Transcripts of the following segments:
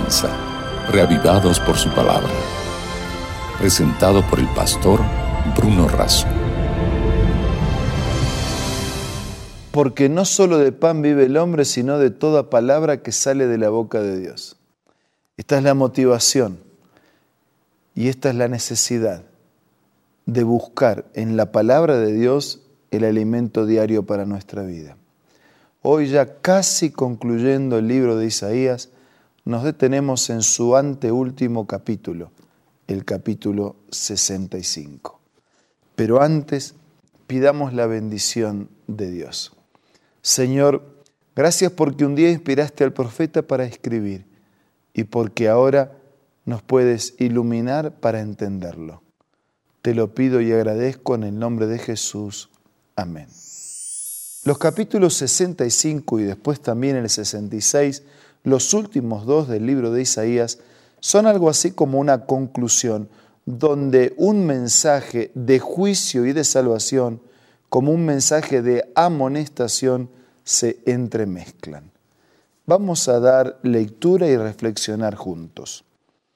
comienza, reavivados por su palabra. Presentado por el pastor Bruno Razo. Porque no solo de pan vive el hombre, sino de toda palabra que sale de la boca de Dios. Esta es la motivación y esta es la necesidad de buscar en la palabra de Dios el alimento diario para nuestra vida. Hoy, ya casi concluyendo el libro de Isaías, nos detenemos en su anteúltimo capítulo, el capítulo 65. Pero antes, pidamos la bendición de Dios. Señor, gracias porque un día inspiraste al profeta para escribir y porque ahora nos puedes iluminar para entenderlo. Te lo pido y agradezco en el nombre de Jesús. Amén. Los capítulos 65 y después también el 66, los últimos dos del libro de Isaías, son algo así como una conclusión, donde un mensaje de juicio y de salvación, como un mensaje de amonestación, se entremezclan. Vamos a dar lectura y reflexionar juntos.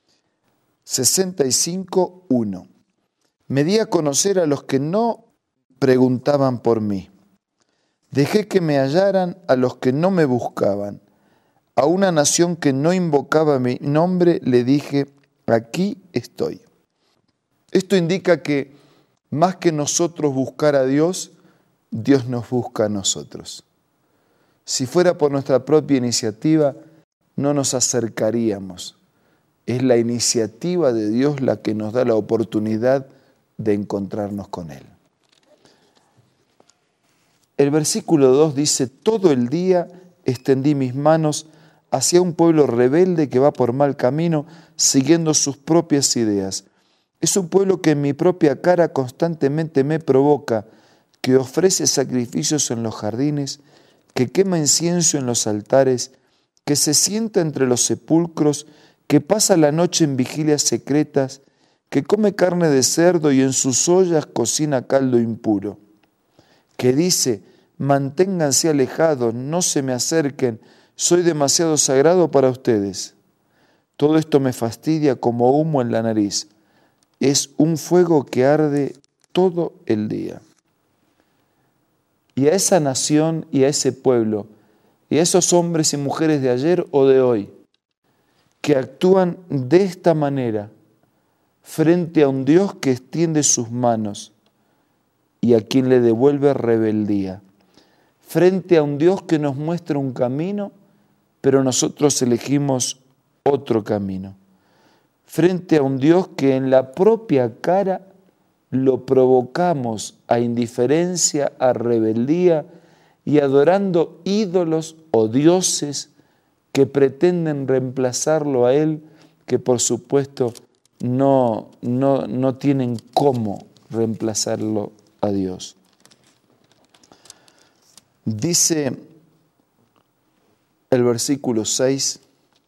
65:1. Me di a conocer a los que no preguntaban por mí. Dejé que me hallaran a los que no me buscaban. A una nación que no invocaba mi nombre le dije, aquí estoy. Esto indica que más que nosotros buscar a Dios, Dios nos busca a nosotros. Si fuera por nuestra propia iniciativa, no nos acercaríamos. Es la iniciativa de Dios la que nos da la oportunidad de encontrarnos con Él. El versículo 2 dice, todo el día extendí mis manos hacia un pueblo rebelde que va por mal camino, siguiendo sus propias ideas. Es un pueblo que en mi propia cara constantemente me provoca, que ofrece sacrificios en los jardines, que quema incienso en los altares, que se sienta entre los sepulcros, que pasa la noche en vigilias secretas, que come carne de cerdo y en sus ollas cocina caldo impuro, que dice, manténganse alejados, no se me acerquen, soy demasiado sagrado para ustedes. Todo esto me fastidia como humo en la nariz. Es un fuego que arde todo el día. Y a esa nación y a ese pueblo, y a esos hombres y mujeres de ayer o de hoy, que actúan de esta manera frente a un Dios que extiende sus manos y a quien le devuelve rebeldía, frente a un Dios que nos muestra un camino, pero nosotros elegimos otro camino, frente a un Dios que en la propia cara lo provocamos a indiferencia, a rebeldía y adorando ídolos o dioses que pretenden reemplazarlo a Él, que por supuesto no tienen cómo reemplazarlo a Dios. Dice el versículo 6,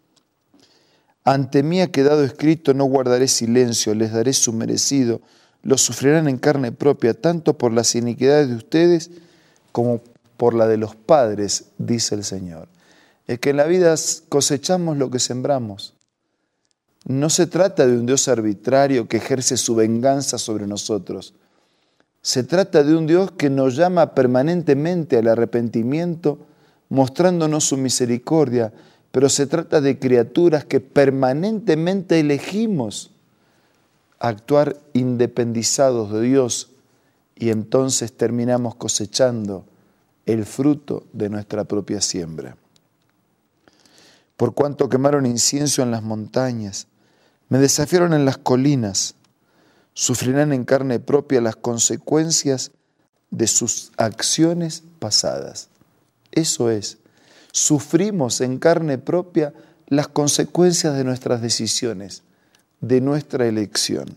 ante mí ha quedado escrito, no guardaré silencio, les daré su merecido, lo sufrirán en carne propia, tanto por las iniquidades de ustedes como por la de los padres, dice el Señor. Es que en la vida cosechamos lo que sembramos. No se trata de un Dios arbitrario que ejerce su venganza sobre nosotros. Se trata de un Dios que nos llama permanentemente al arrepentimiento, mostrándonos su misericordia, pero se trata de criaturas que permanentemente elegimos actuar independizados de Dios y entonces terminamos cosechando el fruto de nuestra propia siembra. Por cuanto quemaron incienso en las montañas, me desafiaron en las colinas, sufrirán en carne propia las consecuencias de sus acciones pasadas. Eso es, sufrimos en carne propia las consecuencias de nuestras decisiones, de nuestra elección.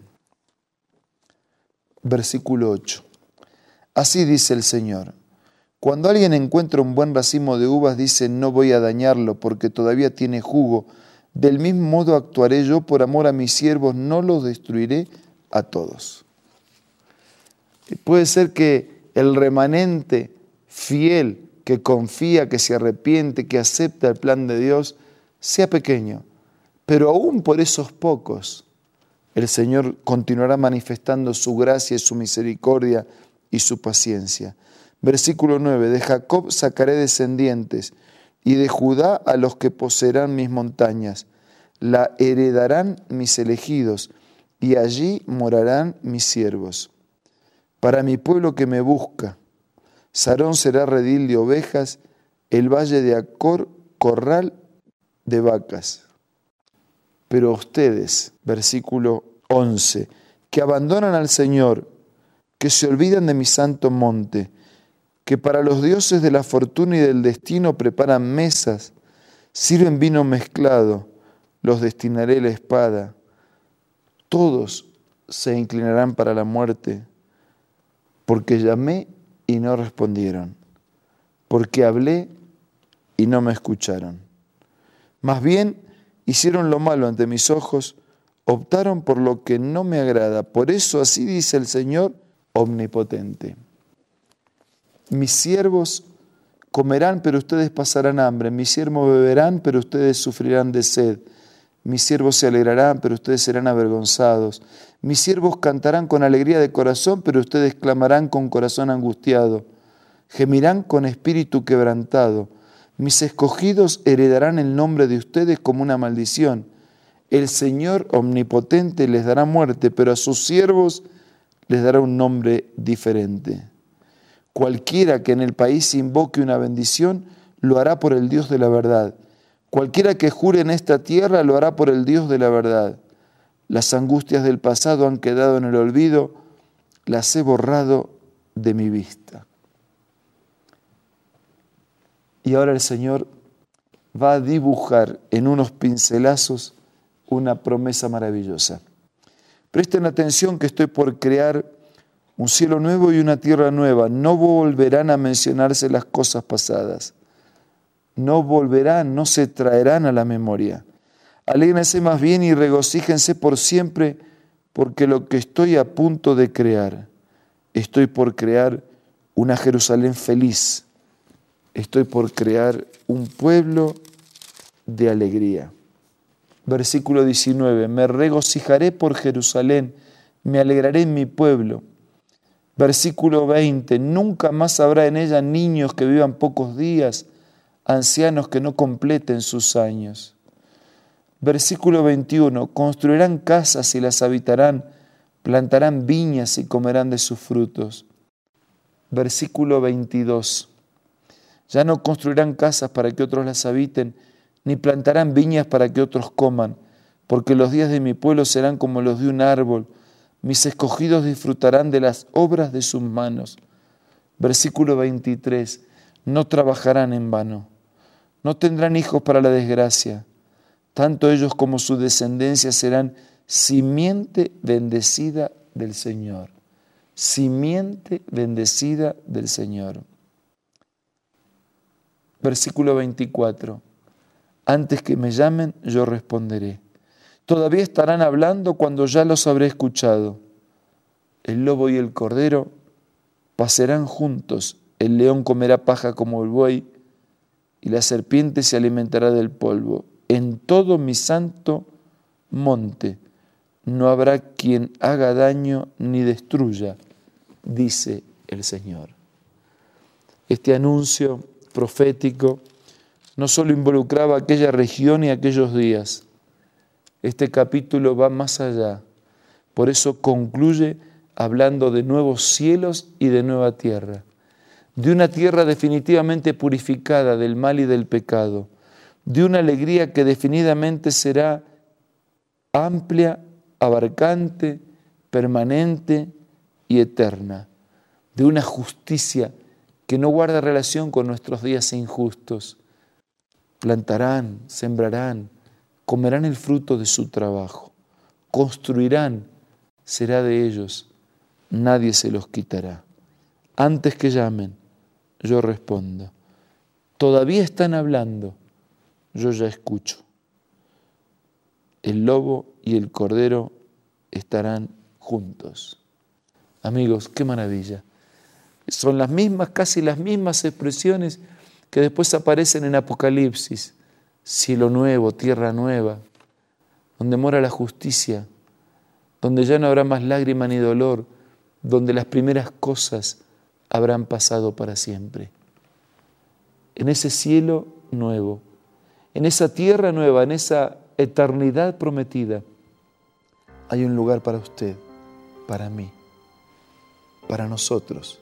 Versículo 8. Así dice el Señor, cuando alguien encuentra un buen racimo de uvas, dice, no voy a dañarlo porque todavía tiene jugo. Del mismo modo actuaré yo por amor a mis siervos, no los destruiré a todos. Puede ser que el remanente fiel que confía, que se arrepiente, que acepta el plan de Dios, sea pequeño, Pero aún por esos pocos, el Señor continuará manifestando su gracia y su misericordia y su paciencia. Versículo 9, de Jacob sacaré descendientes y de Judá a los que poseerán mis montañas. La heredarán mis elegidos y allí morarán mis siervos. Para mi pueblo que me busca, Sarón será redil de ovejas, el valle de Acor, corral de vacas. Pero ustedes, versículo 11, que abandonan al Señor, que se olvidan de mi santo monte, que para los dioses de la fortuna y del destino preparan mesas, sirven vino mezclado, los destinaré la espada. Todos se inclinarán para la muerte, porque llamé y no respondieron, porque hablé y no me escucharon. Más bien hicieron lo malo ante mis ojos, optaron por lo que no me agrada. Por eso así dice el Señor omnipotente. Mis siervos comerán, pero ustedes pasarán hambre. Mis siervos beberán, pero ustedes sufrirán de sed. Mis siervos se alegrarán, pero ustedes serán avergonzados. Mis siervos cantarán con alegría de corazón, pero ustedes clamarán con corazón angustiado. Gemirán con espíritu quebrantado. Mis escogidos heredarán el nombre de ustedes como una maldición. El Señor omnipotente les dará muerte, pero a sus siervos les dará un nombre diferente. Cualquiera que en el país invoque una bendición, lo hará por el Dios de la verdad. Cualquiera que jure en esta tierra, lo hará por el Dios de la verdad. Las angustias del pasado han quedado en el olvido, las he borrado de mi vista. Y ahora el Señor va a dibujar en unos pincelazos una promesa maravillosa. Presten atención que estoy por crear un cielo nuevo y una tierra nueva. No volverán a mencionarse las cosas pasadas. No volverán, no se traerán a la memoria. Alégrense más bien y regocíjense por siempre, porque lo que estoy a punto de crear, estoy por crear una Jerusalén feliz. Estoy por crear un pueblo de alegría. Versículo 19, me regocijaré por Jerusalén, me alegraré en mi pueblo. Versículo 20, nunca más habrá en ella niños que vivan pocos días, ancianos que no completen sus años. Versículo 21, construirán casas y las habitarán, plantarán viñas y comerán de sus frutos. Versículo 22, ya no construirán casas para que otros las habiten, ni plantarán viñas para que otros coman, porque los días de mi pueblo serán como los de un árbol, mis escogidos disfrutarán de las obras de sus manos. Versículo 23, no trabajarán en vano, no tendrán hijos para la desgracia, tanto ellos como su descendencia serán simiente bendecida del Señor. Simiente bendecida del Señor. Versículo 24. Antes que me llamen, yo responderé. Todavía estarán hablando cuando ya los habré escuchado. El lobo y el cordero pasarán juntos. El león comerá paja como el buey y la serpiente se alimentará del polvo. En todo mi santo monte no habrá quien haga daño ni destruya, dice el Señor. Este anuncio profético no solo involucraba aquella región y aquellos días. Este capítulo va más allá. Por eso concluye hablando de nuevos cielos y de nueva tierra. De una tierra definitivamente purificada del mal y del pecado. De una alegría que definitivamente será amplia, abarcante, permanente y eterna. De una justicia que no guarda relación con nuestros días injustos. Plantarán, sembrarán, comerán el fruto de su trabajo. Construirán, será de ellos, nadie se los quitará. Antes que llamen, yo respondo. Todavía están hablando, yo ya escucho. El lobo y el cordero estarán juntos. Amigos, qué maravilla. Son las mismas, casi las mismas expresiones que después aparecen en Apocalipsis. Cielo nuevo, tierra nueva. donde mora la justicia, donde ya no habrá más lágrima ni dolor, donde las primeras cosas habrán pasado para siempre. En ese cielo nuevo, en esa tierra nueva, en esa eternidad prometida, hay un lugar para usted, para mí, para nosotros,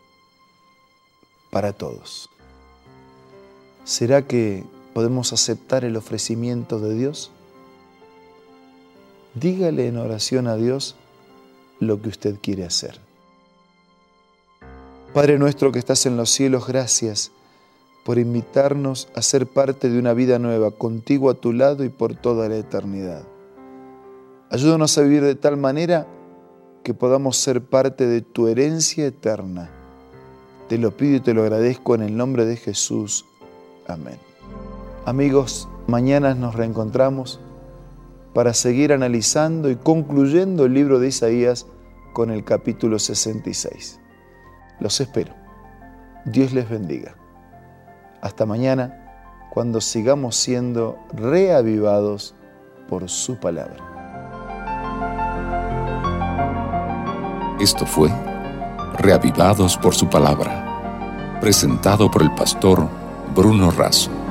para todos. ¿Será que podemos aceptar el ofrecimiento de Dios? Dígale en oración a Dios lo que usted quiere hacer. Padre nuestro que estás en los cielos, gracias por invitarnos a ser parte de una vida nueva, contigo a tu lado y por toda la eternidad. Ayúdanos a vivir de tal manera que podamos ser parte de tu herencia eterna. Te lo pido y te lo agradezco en el nombre de Jesús. Amén. Amigos, mañana nos reencontramos para seguir analizando y concluyendo el libro de Isaías con el capítulo 66. Los espero. Dios les bendiga. Hasta mañana, cuando sigamos siendo reavivados por su palabra. Esto fue Reavivados por su palabra, presentado por el pastor Bruno Razo.